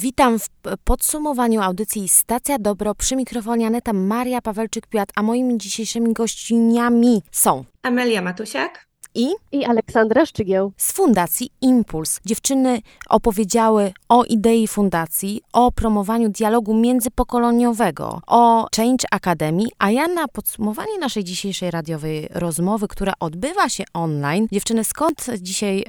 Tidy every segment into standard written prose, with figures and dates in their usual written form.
Witam w podsumowaniu audycji Stacja Dobro. Przy mikrofonie Aneta Maria Pawelczyk-Piłat, a moimi dzisiejszymi gościniami są Amelia Matusiak i Aleksandra Szczygieł z Fundacji Impuls. Dziewczyny opowiedziały o idei fundacji, o promowaniu dialogu międzypokoleniowego, o Change Academy, a ja na podsumowanie naszej dzisiejszej radiowej rozmowy, która odbywa się online. Dziewczyny, skąd dzisiaj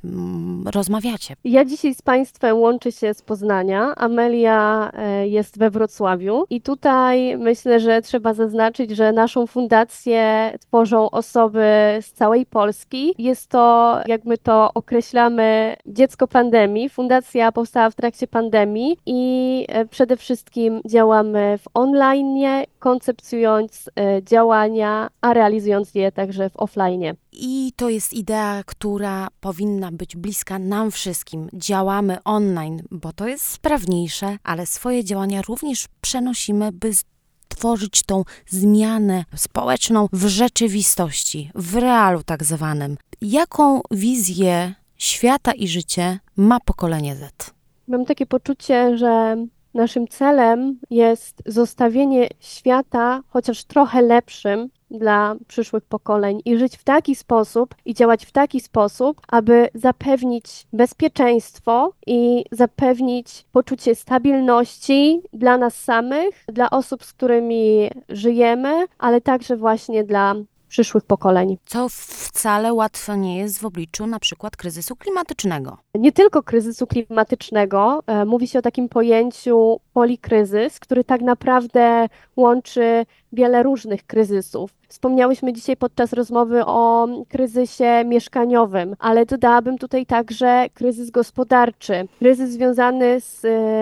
rozmawiacie? Ja dzisiaj z Państwem łączę się z Poznania. Amelia jest we Wrocławiu i tutaj myślę, że trzeba zaznaczyć, że naszą fundację tworzą osoby z całej Polski. Jest to, jak my to określamy, dziecko pandemii. Fundacja powstała w trakcie pandemii i przede wszystkim działamy w online, koncepcjonując działania, a realizując je także w offline. I to jest idea, która powinna być bliska nam wszystkim. Działamy online, bo to jest sprawniejsze, ale swoje działania również przenosimy, by tworzyć tą zmianę społeczną w rzeczywistości, w realu tak zwanym. Jaką wizję świata i życie ma pokolenie Z? Mam takie poczucie, że naszym celem jest zostawienie świata chociaż trochę lepszym dla przyszłych pokoleń i żyć w taki sposób i działać w taki sposób, aby zapewnić bezpieczeństwo i zapewnić poczucie stabilności dla nas samych, dla osób, z którymi żyjemy, ale także właśnie dla przyszłych pokoleń. Co wcale łatwo nie jest w obliczu na przykład kryzysu klimatycznego. Nie tylko kryzysu klimatycznego, mówi się o takim pojęciu polikryzys, który tak naprawdę łączy wiele różnych kryzysów. Wspomniałyśmy dzisiaj podczas rozmowy o kryzysie mieszkaniowym, ale dodałabym tutaj także kryzys gospodarczy, kryzys związany z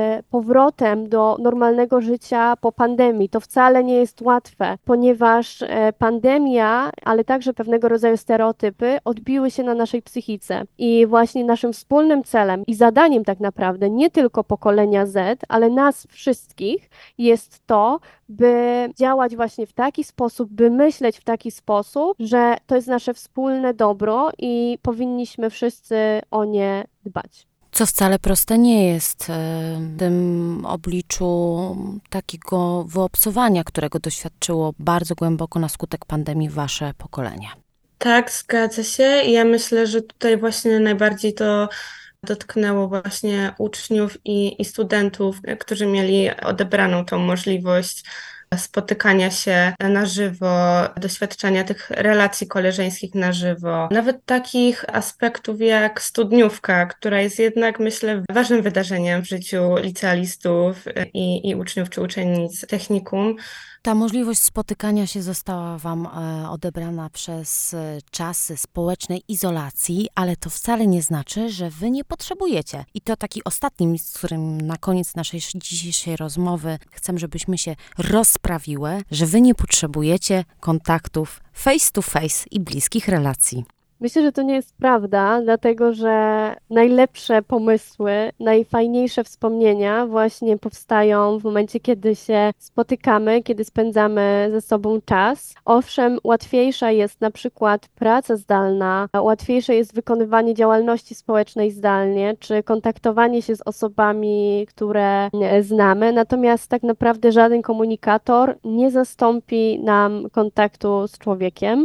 powrotem do normalnego życia po pandemii. To wcale nie jest łatwe, ponieważ pandemia, ale także pewnego rodzaju stereotypy odbiły się na naszej psychice. I właśnie naszym wspólnym celem i zadaniem tak naprawdę nie tylko pokolenia Z, ale nas wszystkich jest to, by działać właśnie w taki sposób, by myśleć w taki sposób, że to jest nasze wspólne dobro i powinniśmy wszyscy o nie dbać. Co wcale proste nie jest w tym obliczu takiego wyobcowania, którego doświadczyło bardzo głęboko na skutek pandemii wasze pokolenie. Tak, zgadza się. I ja myślę, że tutaj właśnie najbardziej to dotknęło właśnie uczniów i studentów, którzy mieli odebraną tą możliwość spotykania się na żywo, doświadczania tych relacji koleżeńskich na żywo. Nawet takich aspektów jak studniówka, która jest jednak, myślę, ważnym wydarzeniem w życiu licealistów i uczniów czy uczennic technikum. Ta możliwość spotykania się została wam odebrana przez czasy społecznej izolacji, ale to wcale nie znaczy, że wy nie potrzebujecie. I to taki ostatni mit, z którym na koniec naszej dzisiejszej rozmowy chcę, żebyśmy się rozprawiły, że wy nie potrzebujecie kontaktów face to face i bliskich relacji. Myślę, że to nie jest prawda, dlatego że najlepsze pomysły, najfajniejsze wspomnienia właśnie powstają w momencie, kiedy się spotykamy, kiedy spędzamy ze sobą czas. Owszem, łatwiejsza jest na przykład praca zdalna, łatwiejsze jest wykonywanie działalności społecznej zdalnie, czy kontaktowanie się z osobami, które znamy, natomiast tak naprawdę żaden komunikator nie zastąpi nam kontaktu z człowiekiem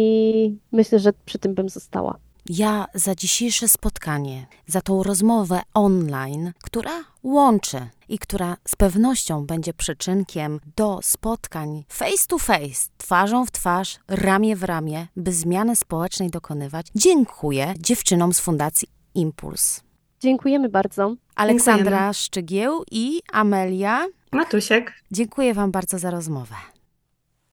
i myślę, że przy tym bym została. Ja za dzisiejsze spotkanie, za tą rozmowę online, która łączy i która z pewnością będzie przyczynkiem do spotkań face to face, twarzą w twarz, ramię w ramię, by zmiany społecznej dokonywać, dziękuję dziewczynom z Fundacji Impuls. Dziękujemy bardzo. Aleksandra Szczygieł i Amelia Matusiak. Dziękuję wam bardzo za rozmowę.